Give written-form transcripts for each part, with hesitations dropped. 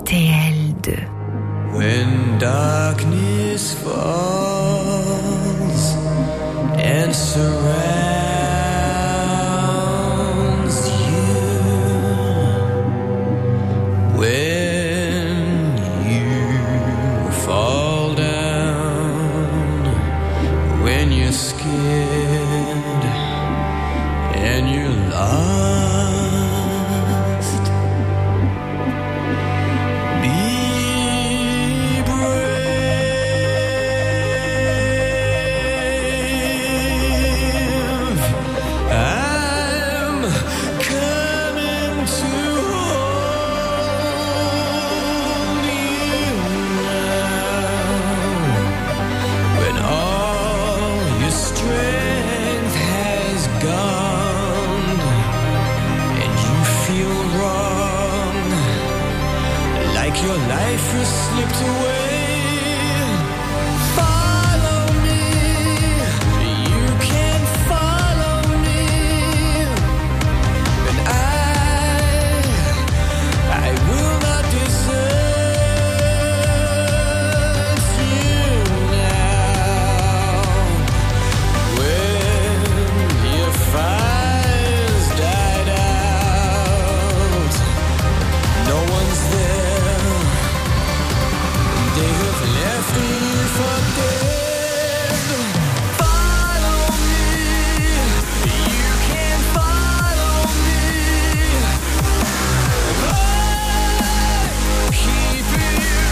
RTL2. When darkness falls and surrounds you, when you fall down, when you're scared and you're lost, be brave. I'm coming to hold you now. When all your strength has gone and you feel wrong, like your life has slipped away. Follow me, you can follow me, and I will not desert you now. When your fire's died out, no one's there. They have left you for dead. Follow me, you can follow me. I'll keep you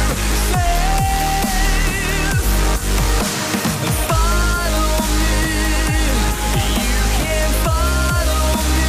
safe. Follow me, you can follow me.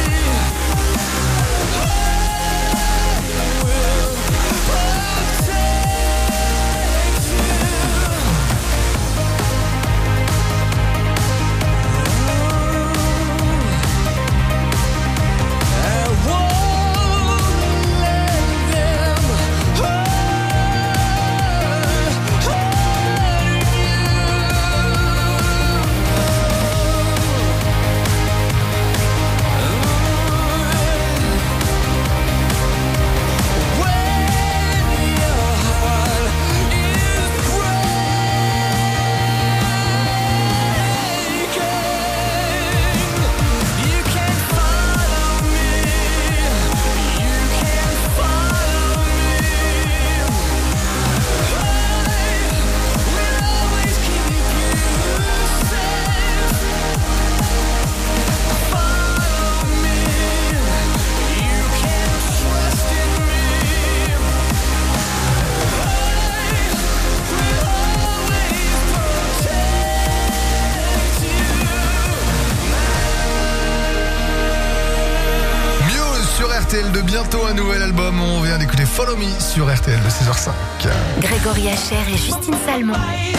RTL de bientôt un nouvel album. On vient d'écouter Follow Me sur RTL de 6h05. Grégory Hacher et Justine Salmon.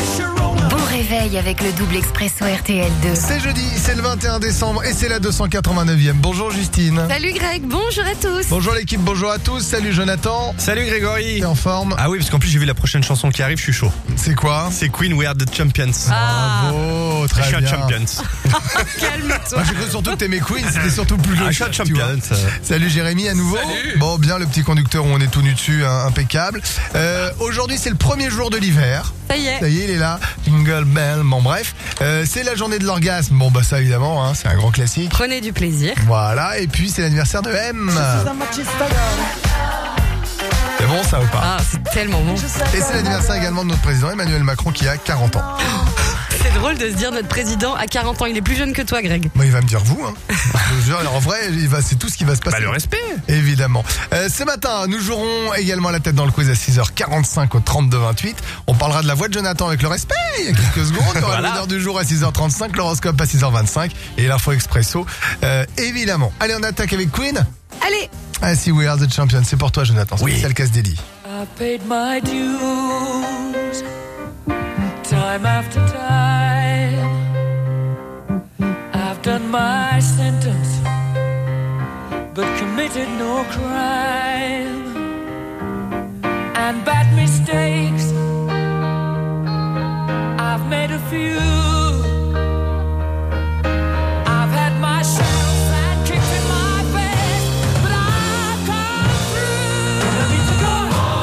Bon réveil avec le double expresso RTL2. C'est jeudi, c'est le 21 décembre et c'est la 289e. Bonjour Justine. Salut Greg, bonjour à tous. Bonjour l'équipe, bonjour à tous. Salut Jonathan. Salut Grégory. T'es en forme? Ah oui, parce qu'en plus j'ai vu la prochaine chanson qui arrive, je suis chaud. C'est quoi? C'est Queen, We Are the Champions. Bravo, très je suis bien. un champion. Calme-toi. Moi j'ai cru surtout que t'aimais Queen, c'était surtout plus Ah, logique. je suis un tu vois. champion. Salut Jérémy à nouveau. Salut. Bon, bien le petit conducteur où on est tout nu dessus, hein, impeccable. Aujourd'hui c'est le premier jour de l'hiver. Ça y est. Ça y est, il est là. Jingle bell. Bon bref, c'est la journée de l'orgasme. Bon bah ça évidemment, hein, c'est un grand classique. Prenez du plaisir. Voilà, et puis c'est l'anniversaire de M. C'est bon ça ou pas? Ah, c'est tellement bon. Et c'est l'anniversaire également de notre président Emmanuel Macron qui a 40 ans. C'est drôle de se dire notre président à 40 ans. Il est plus jeune que toi, Greg. Bah, il va me dire vous, hein. Je veux dire, en vrai, c'est tout ce qui va se passer. Bah, le respect. Évidemment. Ce matin, nous jouerons également la tête dans le quiz à 6h45 au 32-28. On parlera de la voix de Jonathan avec le respect. Il y a quelques secondes. Il y aura Voilà. l'heure du jour à 6h35, l'horoscope à 6h25 et l'info expresso, évidemment. Allez, on attaque avec Queen. Allez. Ah si, We Are the Champion. C'est pour toi, Jonathan. Oui. Spécial casse délit. I paid my dues, time after time. I've done my sentence, but committed no crime. And bad mistakes, I've made a few. I've had my shells and kicks in my face, but I've come through. Let me to go.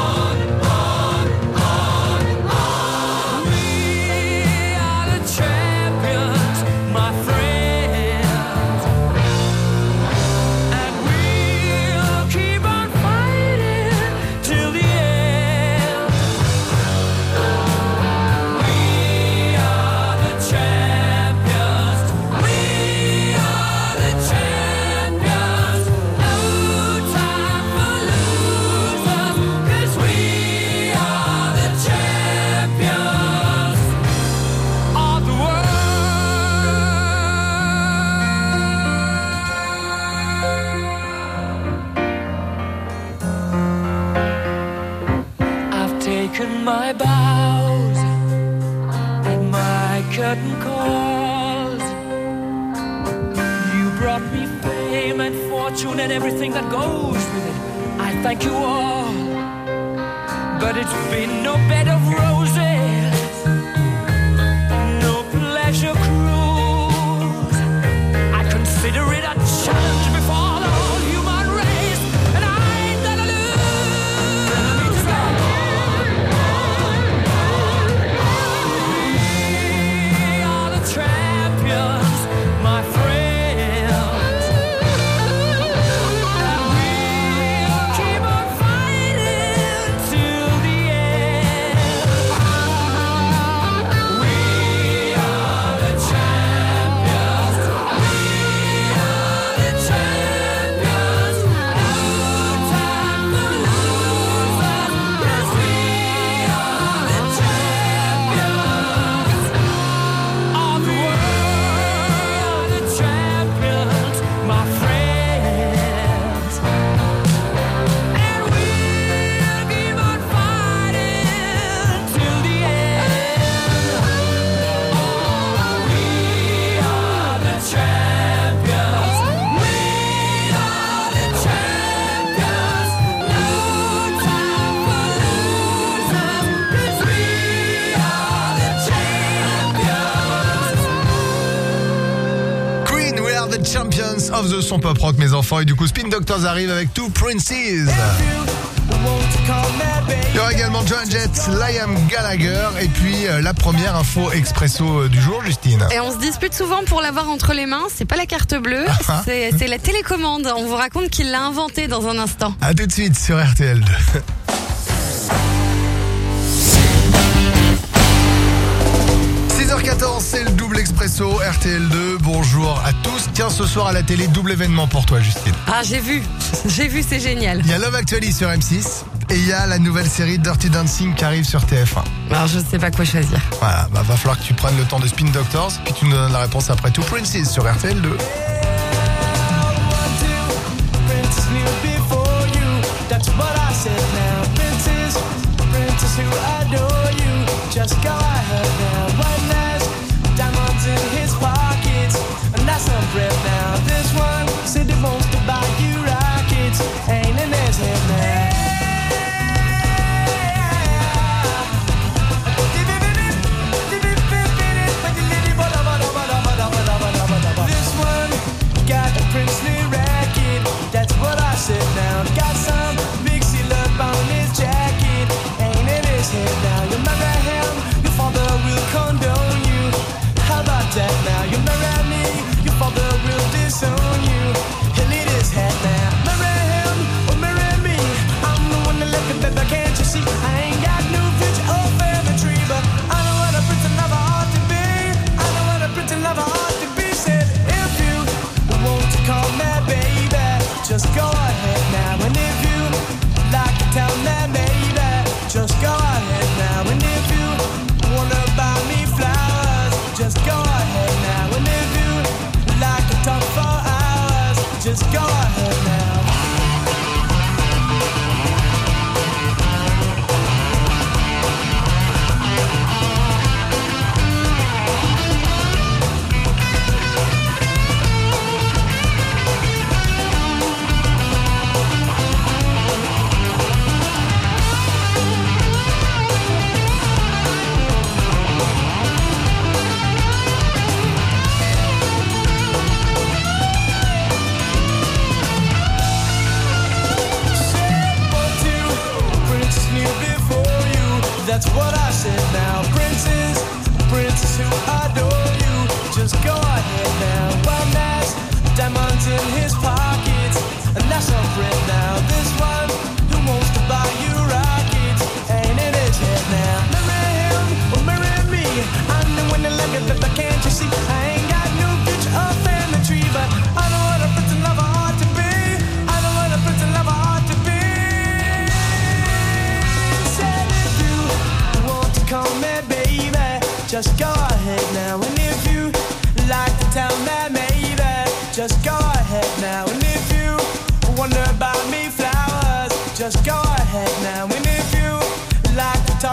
taken my bows and my curtain calls. You brought me fame and fortune and everything that goes with it. I thank you all, but it's been no bed of roses, no pleasure cruise. I consider it a challenge before the whole human race, and I ain't gonna lose. We are the champions, my friends, and we'll keep on fighting till the end. We are the champions. We are the champions. No time for losers, 'cause we are the champions of the world, the champions, my friends. And we'll keep on fighting till the end. Oh, we are the champions. We are the champions. No time for losers, 'cause we are the champions. Queen, we are the champions of the son pop rock, mes enfants. Et du coup, Spin Doctors arrive avec Two Princes. Il y aura également Joan Jett, Liam Gallagher. Et puis, la première info expresso du jour, Justine. Et on se dispute souvent pour l'avoir entre les mains. C'est pas la carte bleue, c'est la télécommande. On vous raconte qu'il l'a inventée dans un instant. A tout de suite sur RTL2. 6h14, c'est le double expresso RTL2. Bonjour à tous. Tiens, ce soir à la télé, double événement pour toi, Justine. Ah, j'ai vu, c'est génial. Il y a Love Actually sur M6 et il y a la nouvelle série Dirty Dancing qui arrive sur TF1. Alors, je sais pas quoi choisir. Voilà, va falloir que tu prennes le temps de Spin Doctors, puis tu nous donnes la réponse après Two Princes sur RTL2. Princess knew before you. That's what I said now. Princess who adore you. Just go ahead now. One has diamonds in his pockets, and that's some bread now. This one said he wants to buy you rockets. Ain't in his head now. This one got a princely racket. That's what I said now. Got some big seal up on his jacket. Ain't in his head now. You marry him, your father will condone you. How about that now? You marry me, your father will disown you. He'll eat his head now. Marry him or marry me. I'm the one that left it, baby, can't you see? I ain't got no future or family tree, but I know what a prince and lover ought to be. I know what a prince and lover ought to be. Said if you want to call me baby, just go ahead now. And if you like to tell me maybe, just go ahead now. And if you wanna buy me flowers, just go ahead now. And if you like to talk for hours, just go ahead now. That's what I said now. Princess who adore you. Just go ahead now. One has diamonds in his pockets, and that's some bread now. This one who wants to buy you rockets ain't in his head now. Marry him or marry me. I'm the one that love it, but can't you see? I ain't got no future or family tree, but I know what a prince and lover ought to be. I know what a prince and lover ought to be. Said if you want to call me baby, just go ahead now. And if you like to tell me maybe, just go ahead now. And if you wanna buy me flowers, just go ahead now. And if you like to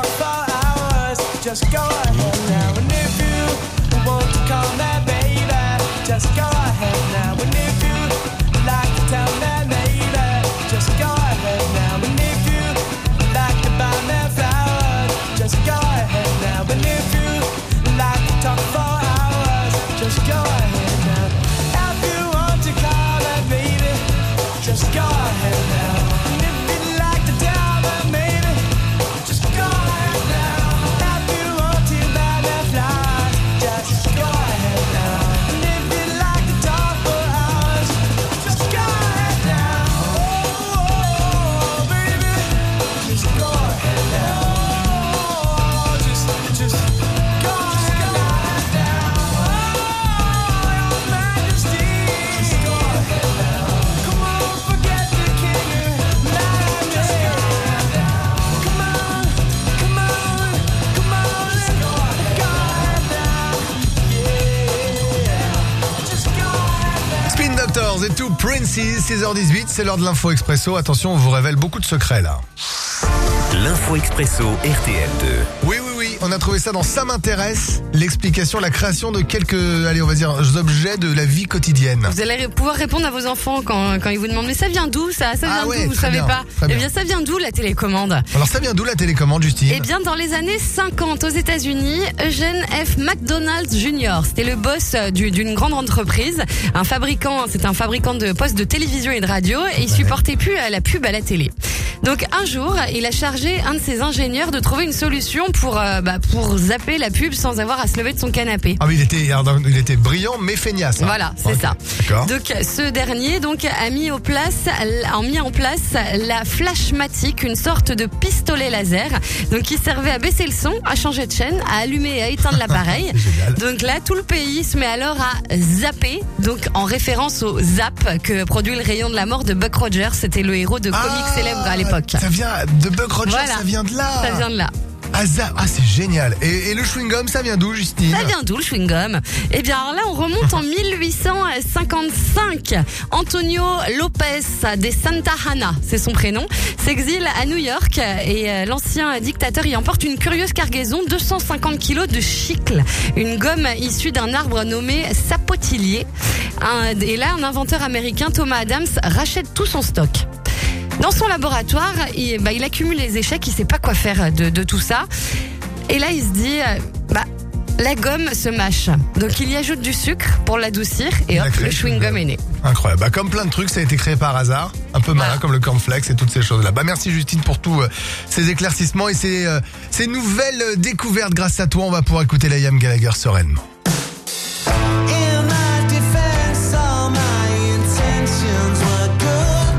just go ahead now. And if you want to call me baby, just go ahead now. And if you like to tell me maybe, just go ahead now. And if you like to buy me flowers, just go ahead now. And if you like to talk for hours, just go ahead now. If you want to call me baby, just go ahead now. And if you like to tell me maybe, just go ahead now. If you want to buy me flowers, just go ahead now. And if you like to talk for hours, just go ahead now. Oh, baby, just go ahead now. Just go ahead now. Oh, your majesty, just go ahead now. Come on, forget the king and majesty. Come on, come on, come on, let's go ahead now. Yeah, just go ahead now. Spin Doctors et tout Princess, 6h18, c'est l'heure de l'info expresso. Attention, on vous révèle beaucoup de secrets là. L'info expresso RTL2. Oui, on a trouvé ça dans Ça m'intéresse, l'explication, la création de quelques, allez, on va dire, objets de la vie quotidienne. Vous allez pouvoir répondre à vos enfants quand ils vous demandent mais ça vient d'où ça vient ouais, d'où, vous très savez bien, pas. très Eh bien. bien ça vient d'où la télécommande? Alors ça vient d'où la télécommande, Justine? Eh bien, dans les années 50, aux États-Unis, Eugene F. McDonald Jr., c'était le boss d'une grande entreprise, c'est un fabricant de postes de télévision et de radio, et il supportait plus la pub à la télé. Donc un jour, il a chargé un de ses ingénieurs de trouver une solution pour zapper la pub sans avoir à se lever de son canapé. Ah mais il était brillant mais feignasse. Hein. Voilà, c'est Ok, ça. D'accord. Donc ce dernier a mis en place la Flashmatic, une sorte de pistolet laser, donc qui servait à baisser le son, à changer de chaîne, à allumer et à éteindre l'appareil. Génial. Donc là, tout le pays se met alors à zapper, donc en référence au zap que produit le rayon de la mort de Buck Rogers. C'était le héros de comics célèbre à l'époque. Ça vient de Buck Rogers, Voilà. ça vient de là. Ça vient de là. Ah, c'est génial. Et le chewing-gum, ça vient d'où, Justine? Ça vient d'où le chewing-gum? Eh bien, alors là, on remonte en 1855. Antonio Lopez de Santa Anna, c'est son prénom, s'exile à New York et l'ancien dictateur y emporte une curieuse cargaison, 250 kilos de chicle, une gomme issue d'un arbre nommé sapotillier. Et là, un inventeur américain, Thomas Adams, rachète tout son stock. Dans son laboratoire, il accumule les échecs, il sait pas quoi faire de tout ça. Et là, il se dit, la gomme se mâche. Donc il y ajoute du sucre pour l'adoucir et hop, le chewing-gum est né. Incroyable. Comme plein de trucs, ça a été créé par hasard. Un peu malin, comme le cornflakes et toutes ces choses-là. Merci Justine pour tous ces éclaircissements et ces nouvelles découvertes. Grâce à toi, on va pouvoir écouter Liam Gallagher sereinement. In my defense, all my intentions were good.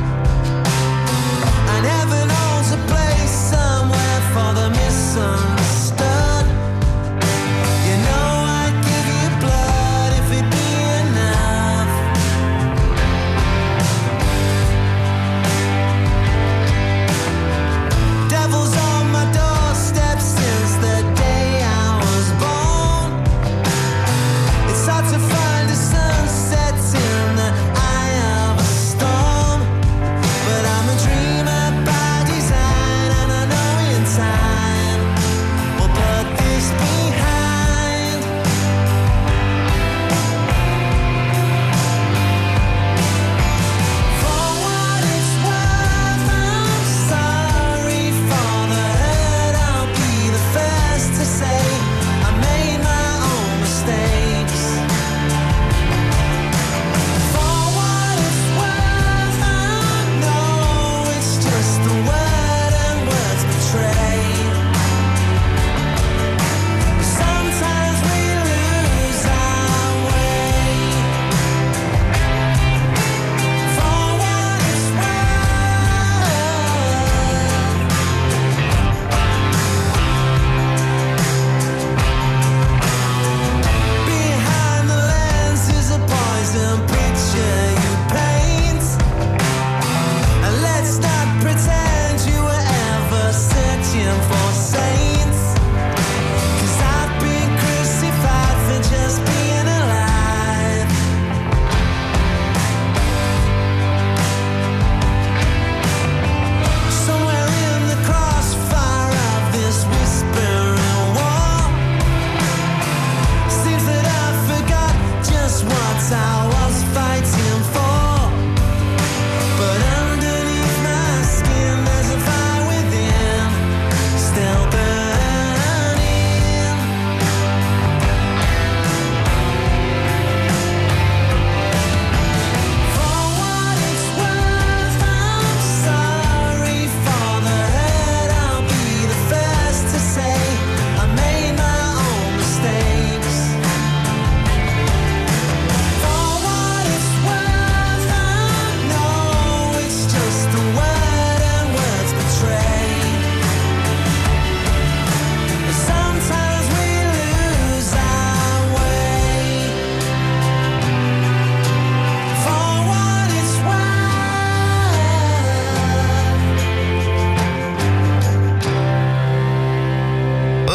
And heaven holds a place somewhere for the misunderstood. You know I'd give you blood if it'd be enough. Devil's on my doorstep since the day I was born.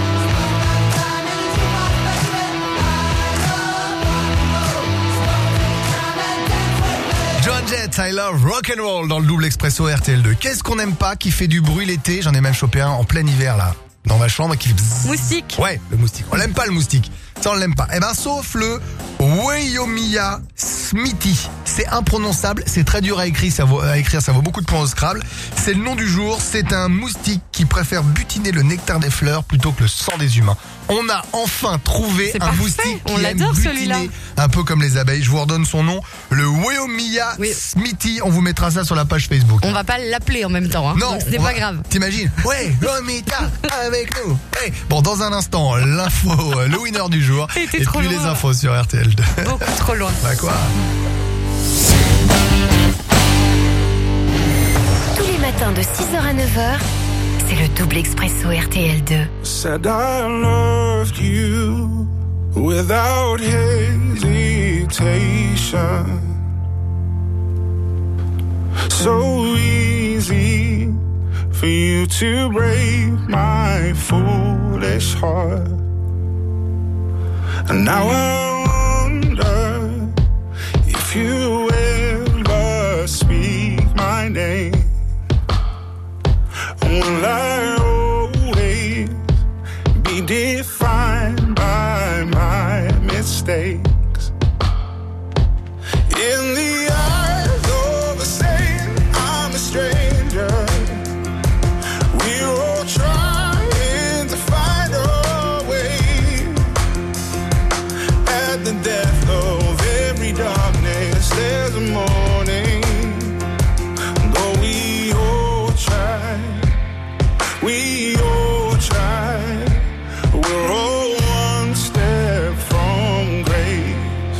Joan Jett, I love rock and roll dans le double expresso RTL2. Qu'est-ce qu'on n'aime pas qui fait du bruit l'été? J'en ai même chopé un en plein hiver là, dans ma chambre qui fait bzzz. Moustique. Ouais, le moustique. On l'aime pas le moustique. Ça on l'aime pas. Eh ben sauf le Wyomia Smithy. C'est imprononçable, c'est très dur à écrire, ça vaut beaucoup de points au Scrabble. C'est le nom du jour, c'est un moustique qui préfère butiner le nectar des fleurs plutôt que le sang des humains. On a enfin trouvé C'est un parfait, moustique qui on aime l'adore, butiner, celui-là. un peu comme les abeilles. Je vous redonne son nom, le Wyomia Smithy. On vous mettra ça sur la page Facebook. On va pas l'appeler en même temps, hein. Non, Donc, ce n'est pas grave. T'imagines? Ouais, Lomita avec nous. Hey. Bon, dans un instant, l'info, le winner du jour. Et puis trop les loin. infos sur RTL2. Beaucoup trop loin. Bah quoi? Tous les matins de 6h à 9h, c'est le double expresso RTL2. Said I loved you. without hesitation. So easy for you to break my foolish heart. And now I wonder if you ever speak my name. Will I always be defined by my mistakes? In the eyes of a saint, I'm a stranger. We're all trying to find our way. At the depth of every darkness, there's a morning. Though we all try, we're all one step from grace.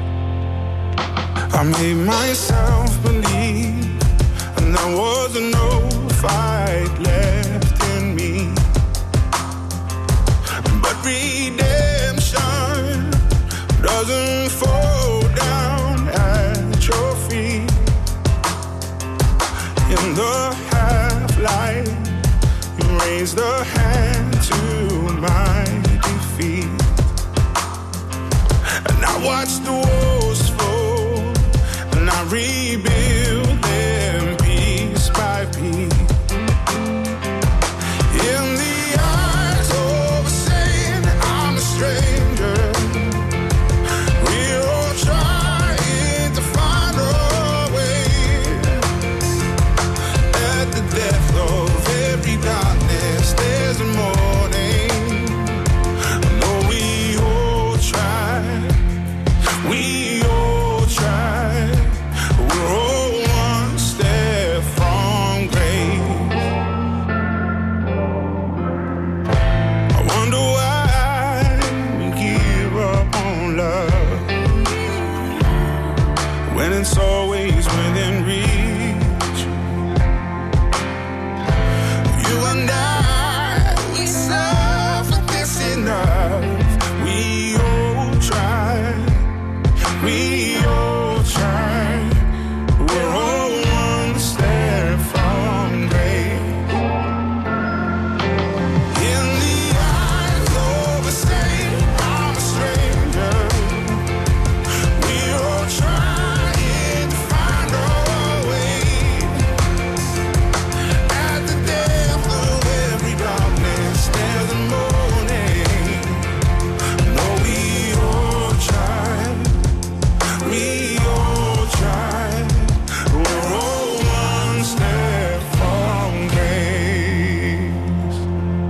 I made myself believe, and there was no fight left in me. But redemption doesn't fall down at your feet. In the half-light, you raised a hand to my defeat. And I watched the walls fall, and I rebuild them piece by piece. In the eyes of a saint, I'm a stranger. We're all trying to find our way. At the depth of every darkness, there's a morning. Though we all try, we're all one step from grace. I wonder why we give up on love when it's always within reach. You and I, we suffer this enough. We all try. We're all one step from grace. In the eyes of a saint, I'm a stranger. We're all trying to find our way. At the depth of every darkness, there's a morning. No, we all try. We all try. We're all one step from grace.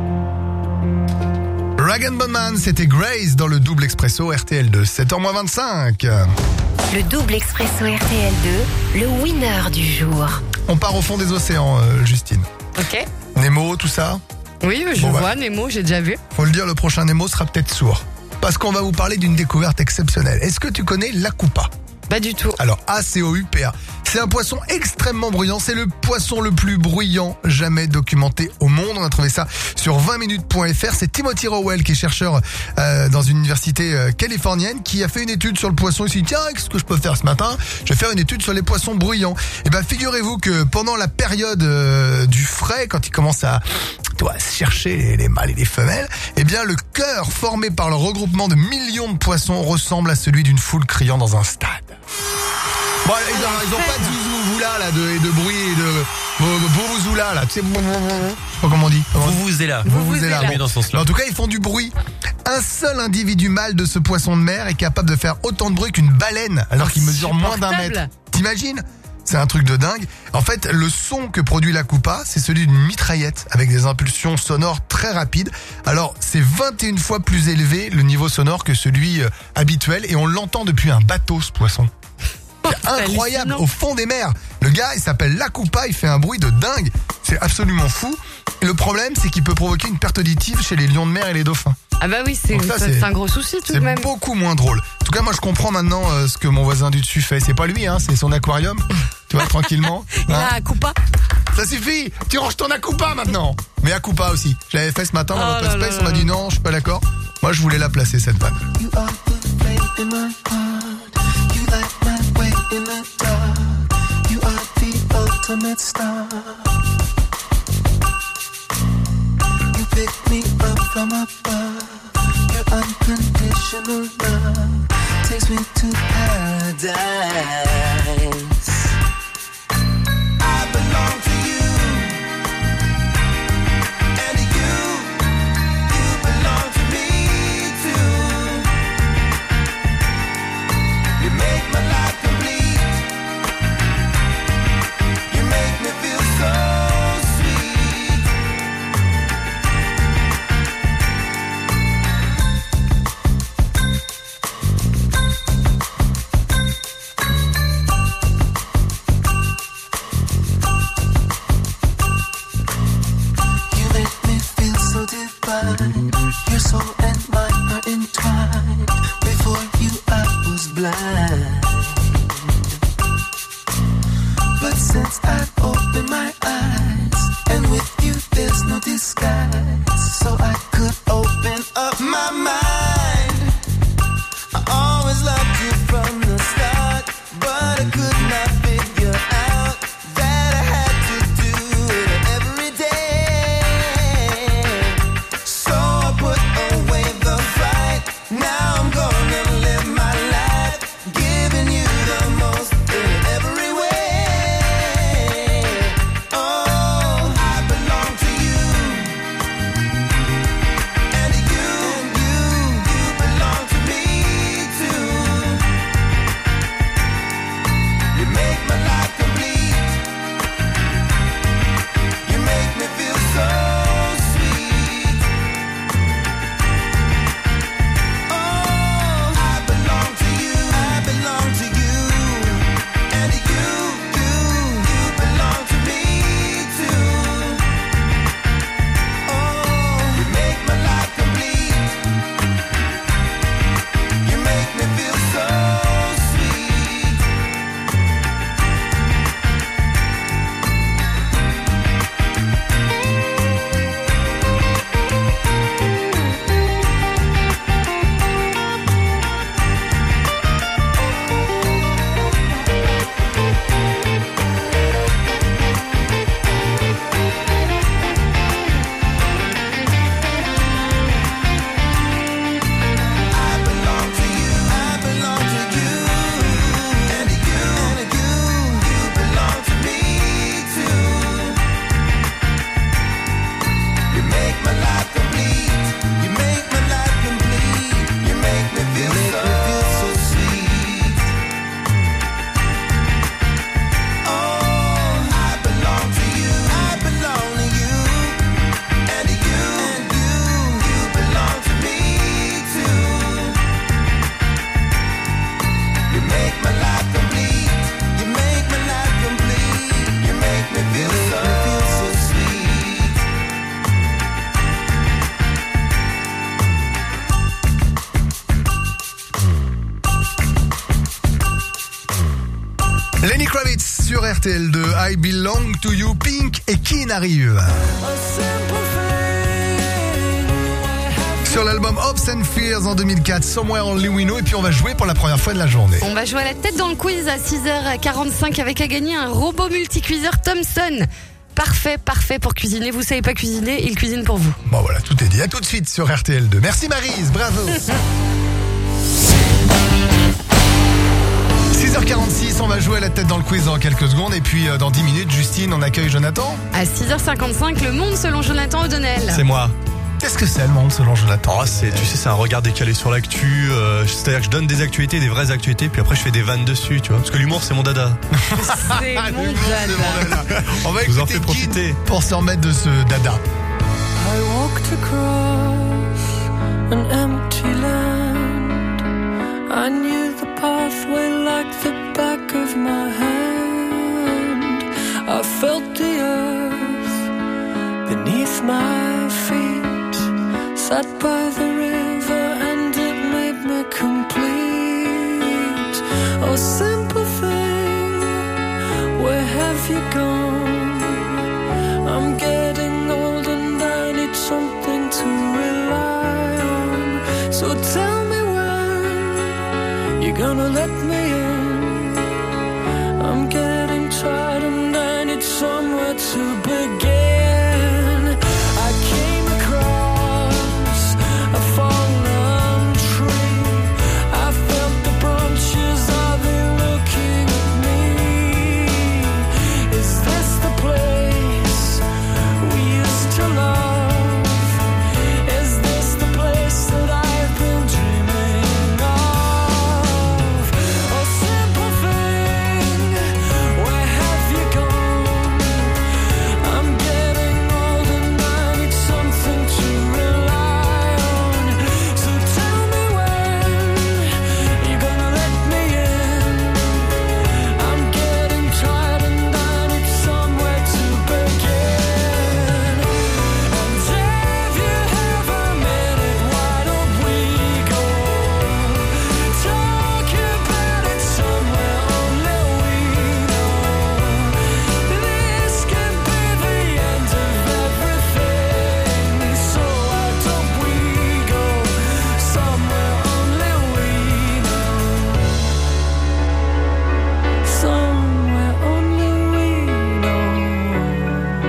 Rag & Bone Man, c'était Grace dans le double expresso RTL2, 7h25. Le double expresso RTL2, le winner du jour. On part au fond des océans, Justine. Ok. Nemo, tout ça. Oui, je Bon, vois Nemo, j'ai déjà vu. Faut le dire, le prochain Nemo sera peut-être sourd. Parce qu'on va vous parler d'une découverte exceptionnelle. Est-ce que tu connais l'Akupa ? Pas du tout. Alors, ACOUPA. C'est un poisson extrêmement bruyant. C'est le poisson le plus bruyant jamais documenté au monde. On a trouvé ça sur 20minutes.fr. C'est Timothy Rowell, qui est chercheur dans une université californienne, qui a fait une étude sur le poisson. Il s'est dit, tiens, qu'est-ce que je peux faire ce matin ? Je vais faire une étude sur les poissons bruyants. Et ben, figurez-vous que pendant la période du frai, quand il commence à chercher les mâles et les femelles, eh bien, le chœur formé par le regroupement de millions de poissons ressemble à celui d'une foule criant dans un stade. Bon, ils ont pas de zouzoula là, de bruit et de bouzoula là, tu sais, je sais pas comment on dit. Vous êtes là. Bon. Dans ce sens-là. Mais en tout cas, ils font du bruit. Un seul individu mâle de ce poisson de mer est capable de faire autant de bruit qu'une baleine, alors qu'il mesure moins d'1 mètre. T'imagines ? C'est un truc de dingue. En fait, le son que produit l'Akupa, c'est celui d'une mitraillette avec des impulsions sonores très rapides. Alors, c'est 21 fois plus élevé le niveau sonore que celui habituel, et on l'entend depuis un bateau, ce poisson. C'est incroyable, au fond des mers. Le gars, il s'appelle l'Akupa, il fait un bruit de dingue. C'est absolument fou. Et le problème, c'est qu'il peut provoquer une perte auditive chez les lions de mer et les dauphins. Ah bah oui, c'est un gros souci tout de même. C'est beaucoup moins drôle. En tout cas, moi, je comprends maintenant ce que mon voisin du dessus fait. C'est pas lui, hein, c'est son aquarium. Tu vois, tranquillement. Il a Akupa. Ça suffit, tu ranges ton Akupa maintenant. Mais Akupa aussi. Je l'avais fait ce matin dans l'open space, on m'a dit non, je suis pas d'accord. Moi, je voulais la placer, cette vanne. You are the flame in my heart. You light my way in the dark. You are the ultimate star. You pick me up from above. Your unconditional love takes me to paradise. I belong to you, and you belong to me too. You make my life complete. You make me feel so sweet. You make me feel so divine. Your soul and mine are entwined. Before you I was blind, but since I opened my eyes, and with you there's no disguise, so I could open up my mind. I always loved you from the start, but I could not figure out that I had to do it every day. So I put away the fight. Now I'm gonna live my life, giving you the most in every way. Oh, I belong to you, and you belong to me too. You make my life complete. You make me feel so sweet. Oh, I belong to you, I belong to you, and you belong to me too. Oh, you make my life complete. You make me feel so sweet. I belong to you, I belong to you, and you belong to me too. You make my life complete. You make my life complete. You make me feel so sweet. Oh, I belong to you, I belong to you, and you belong to me too. You make my life complete. You make my life complete. You make me feel so sweet. Lenny Kravitz sur RTL2, I Belong to You, Pink et Keen arrive. Sur l'album Hopes and Fears en 2004, Somewhere Only We Know, et puis on va jouer pour la première fois de la journée. On va jouer à la tête dans le quiz à 6h45 avec à gagner un robot multicuiseur Thomson. Parfait pour cuisiner. Vous savez pas cuisiner, il cuisine pour vous. Bon voilà, tout est dit. À tout de suite sur RTL2. Merci Maryse, bravo. 6h46, on va jouer à la tête dans le quiz dans quelques secondes. Et puis dans 10 minutes, Justine, on accueille Jonathan. À 6h55, le monde selon Jonathan O'Donnell. C'est moi. Qu'est-ce que c'est le monde selon Jonathan? Oh, c'est un regard décalé sur l'actu. C'est-à-dire que je donne des actualités, des vraies actualités, puis après je fais des vannes dessus, tu vois. Parce que l'humour, c'est mon dada. C'est mon L'humour, c'est mon dada. dada. On va Je vous en écouter fais profiter. Kid pour s'en remettre de ce dada. I walked across an empty land. I knew the pathway like the back of my hand. I felt the earth beneath my feet. Sat by the river and it made me complete. Oh, simple thing, where have you gone? I'm getting old and I need something to rely on. So tell me when you're gonna let me in. I'm getting tired and I need somewhere to begin. I came across a fallen tree. I felt the branches of it looking at me. Is this the place we used to love? Is this the place that I've been dreaming of? Oh, simple thing, where have you gone? I'm getting old and I need something to rely on. So tell me when you're gonna let me in. I'm getting tired and I need somewhere to begin. And if you have a minute, why don't we go talk about it somewhere only we know? This could be the end of everything. So why don't we go somewhere only we know? Somewhere only we know.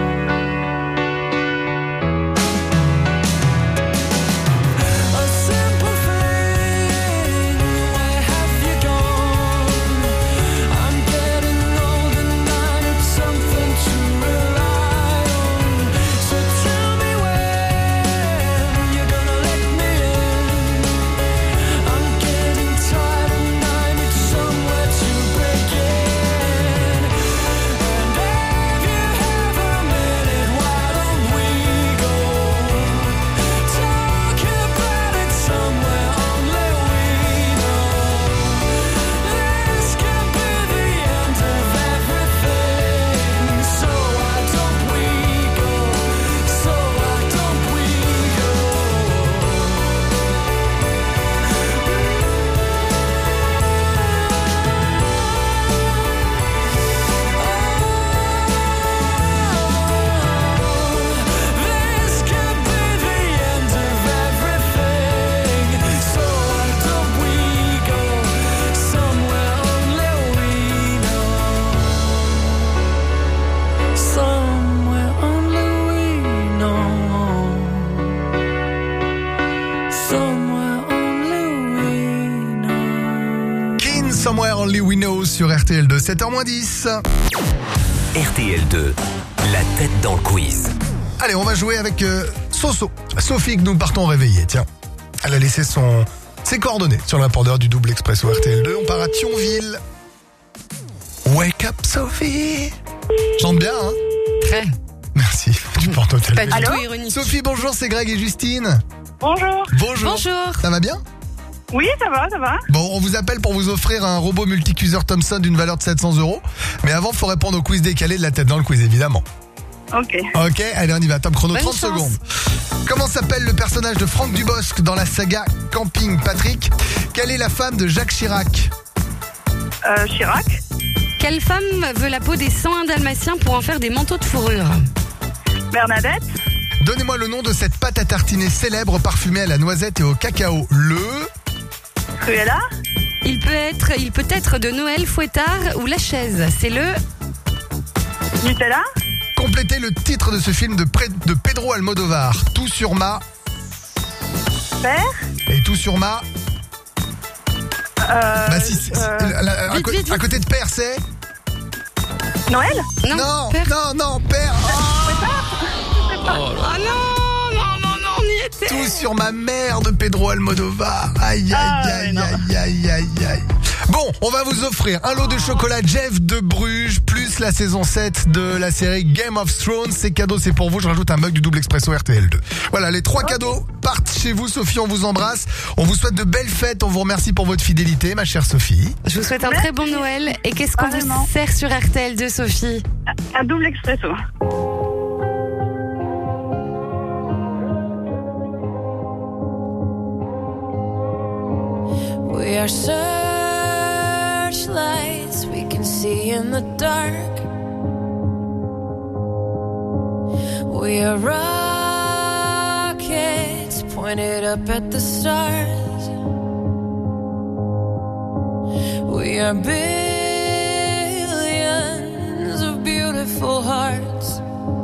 A simple thing, where have you gone? I'm getting old and I need something to rely on. So tell me when you're gonna let me in. I'm getting tired and I need somewhere to begin. And if you have a minute, why don't we go talk about it somewhere only we know? This could be the end of everything. So why don't we go? So why don't we go? This could be the end of everything. So why don't we go somewhere only we know? Somewhere only we know. Somewhere only we know. Kin, Somewhere Only We Know sur RTL2, 7h-10. RTL2, la tête dans le quiz. Allez, on va jouer avec Sophie que nous partons réveiller. Tiens, elle a laissé ses coordonnées sur le répondeur du double expresso RTL2. On part à Thionville. Wake up Sophie. Chante bien, hein? Très. Merci, tu portes au tel. Pas du tout ironique. Sophie, bonjour, c'est Greg et Justine. Bonjour. Bonjour. Bonjour. Ça va bien? Oui, ça va, ça va. Bon, on vous appelle pour vous offrir un robot multicuiseur Thomson d'une valeur de 700 €. Mais avant, faut répondre au quiz décalé de la tête dans le quiz, évidemment. Ok. Ok, allez, on y va. Top chrono, Bonne 30 chance. secondes. Comment s'appelle le personnage de Franck Dubosc dans la saga Camping Patrick? Quelle est la femme de Jacques Chirac? Chirac. Quelle femme veut la peau des 101 dalmatiens pour en faire des manteaux de fourrure? Bernadette. Donnez-moi le nom de cette pâte à tartiner célèbre parfumée à la noisette et au cacao. Cruella. Il peut être de Noël, Fouettard ou La Chaise. C'est le... Nutella. Complétez le titre de ce film de Pedro Almodovar. Tout sur ma... Père. Et tout sur ma... Bah si, Vite. à côté de père, c'est... Noël. Non, Père. non, père. Ah non, on y était. Tout sur ma mère de Pedro Almodovar. Aïe. Bon, on va vous offrir un lot de chocolat Jeff de Bruges, plus la saison 7 de la série Game of Thrones. Ces cadeaux, c'est pour vous. Je rajoute un mug du double expresso RTL2. Voilà, les 3 cadeaux partent chez vous. Sophie, on vous embrasse. On vous souhaite de belles fêtes. On vous remercie pour votre fidélité, ma chère Sophie. Je vous souhaite un très bon Noël. Et qu'est-ce qu'on Vraiment. vous sert sur RTL2, Sophie? Un double expresso. We are searchlights we can see in the dark. We are rockets pointed pointed up at the stars. We are billions of beautiful hearts.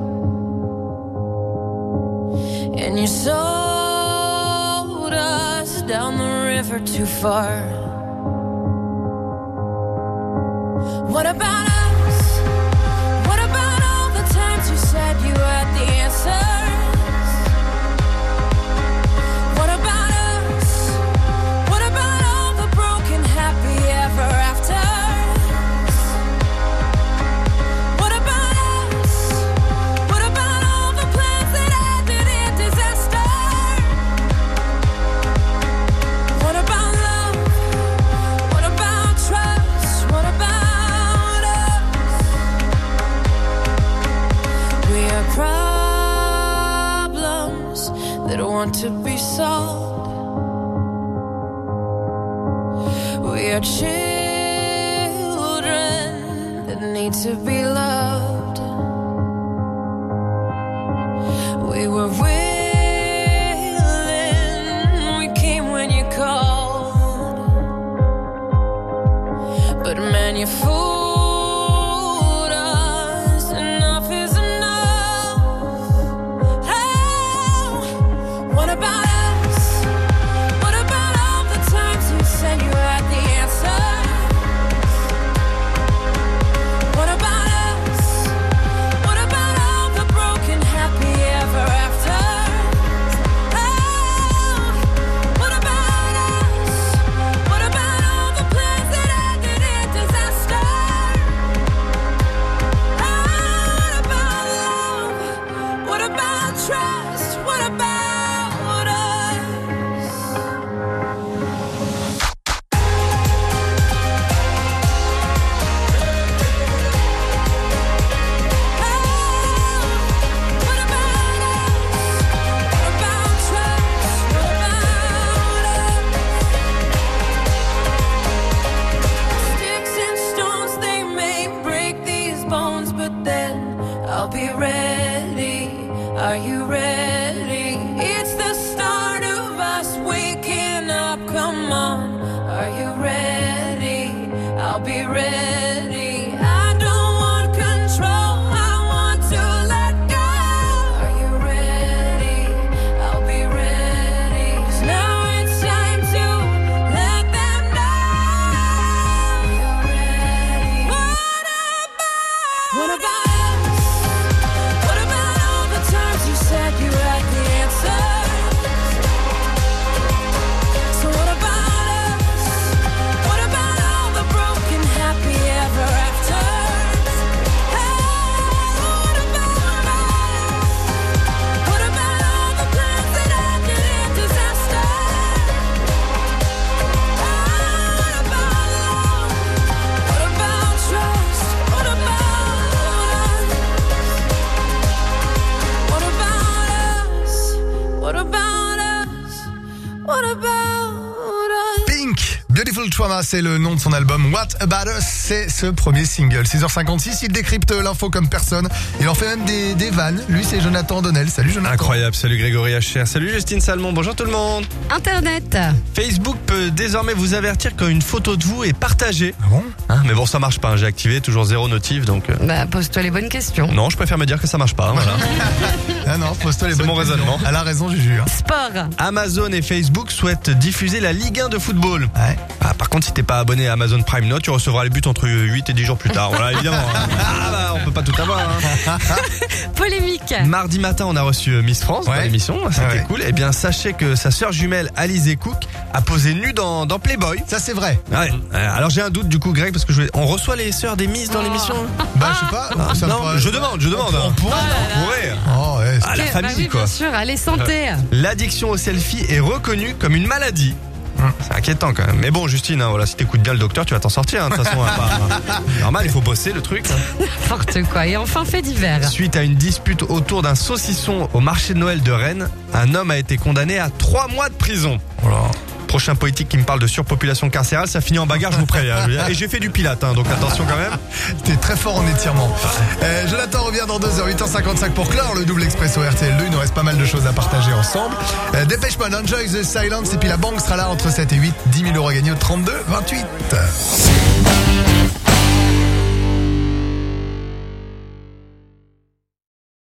And you sold us down the river too far. What about us? What about all the times you said you had the answers? What about us? What about all the broken happy ever afters? What about us? What about all the plans that ended in disaster? What about love? What about trust? What about us? We are problems that want to be solved. We are children that need to be loved. We were willing, we came when you called. But man, you fooled us. Enough is enough. Oh, what about us? What about all the times you said you had the answer? What about us? What about all the broken happy ever after? Oh, what about us? What about all the plans that ended in disaster? Oh, what about love? What about trust? What about us? What about us? What about trust? What about us? Sticks and stones, they may break these bones, but then I'll be ready. Are you ready? It's the start of us waking up. Come on, are you ready? I'll be ready. I don't want control, I want to let go. Are you ready? I'll be ready. 'Cause now it's time to let them know. You're ready. What about us? What about all the times you said you had the answers? So what about us? What about all the broken happy ever afters? Hey, what about us? What about all the plans that ended in disaster? Oh, what about love? What about trust? What about us? What about us? What about us? What about us? Pink, Beautiful Trauma, c'est le nom de son album. What About Us, c'est ce premier single. 6h56, il décrypte l'info comme personne. Il en fait même des vannes. Lui, c'est Jonathan Donnel. Salut Jonathan. Incroyable, salut Grégory Hacher, salut Justine Salmon, bonjour tout le monde. Internet. Facebook peut désormais vous avertir quand une photo de vous est partagée. Ah bon? Mais bon, ça marche pas, hein, j'ai activé, toujours 0 notif, donc... Bah, pose-toi les bonnes questions. Non, je préfère me dire que ça marche pas, hein, voilà. Ah non, pose-toi les C'est bonnes mon questions. raisonnement. Elle a raison, Juju. Hein. Sport. Amazon et Facebook souhaitent diffuser la Ligue 1 de football. Ouais. Par contre, si t'es pas abonné à Amazon Prime Note, tu recevras les buts entre 8 et 10 jours plus tard. Voilà, évidemment. Hein. Ah bah, on peut pas tout avoir. Hein. Polémique. Mardi matin, on a reçu Miss France dans Ouais. l'émission, c'était Ouais. cool. Eh bien, sachez que sa sœur jumelle Alizé Cook a posé nue dans Playboy. Ça, c'est vrai. Ouais. Alors j'ai un doute du coup, Greg, parce que on reçoit les sœurs des Miss dans l'émission. Bah, je sais pas. ça me Non, paraît- je demande. On pourrait. On pourrait. Oh, ouais. Ah, la Ok, famille, bah oui, quoi. bien sûr. Allez, santé. L'addiction au selfie est reconnue comme une maladie. C'est inquiétant quand même. Mais bon, Justine, hein, voilà, si t'écoutes bien le docteur, tu vas t'en sortir. Hein, de toute façon, normal, il faut bosser le truc. Hein. N'importe quoi. Et enfin, fait divers. Suite à une dispute autour d'un saucisson au marché de Noël de Rennes, un homme a été condamné à 3 mois de prison. Voilà. Prochain politique qui me parle de surpopulation carcérale, ça finit en bagarre, je vous préviens. Et j'ai fait du pilate, donc attention quand même. T'es très fort en étirement. Jonathan revient dans 2 h, 8h55 pour clore le double expresso RTL2. Il nous reste pas mal de choses à partager ensemble. Dépêche Mode, Enjoy the Silence. Et puis la banque sera là entre 7 et 8. 10 000 € gagnés au 32 28.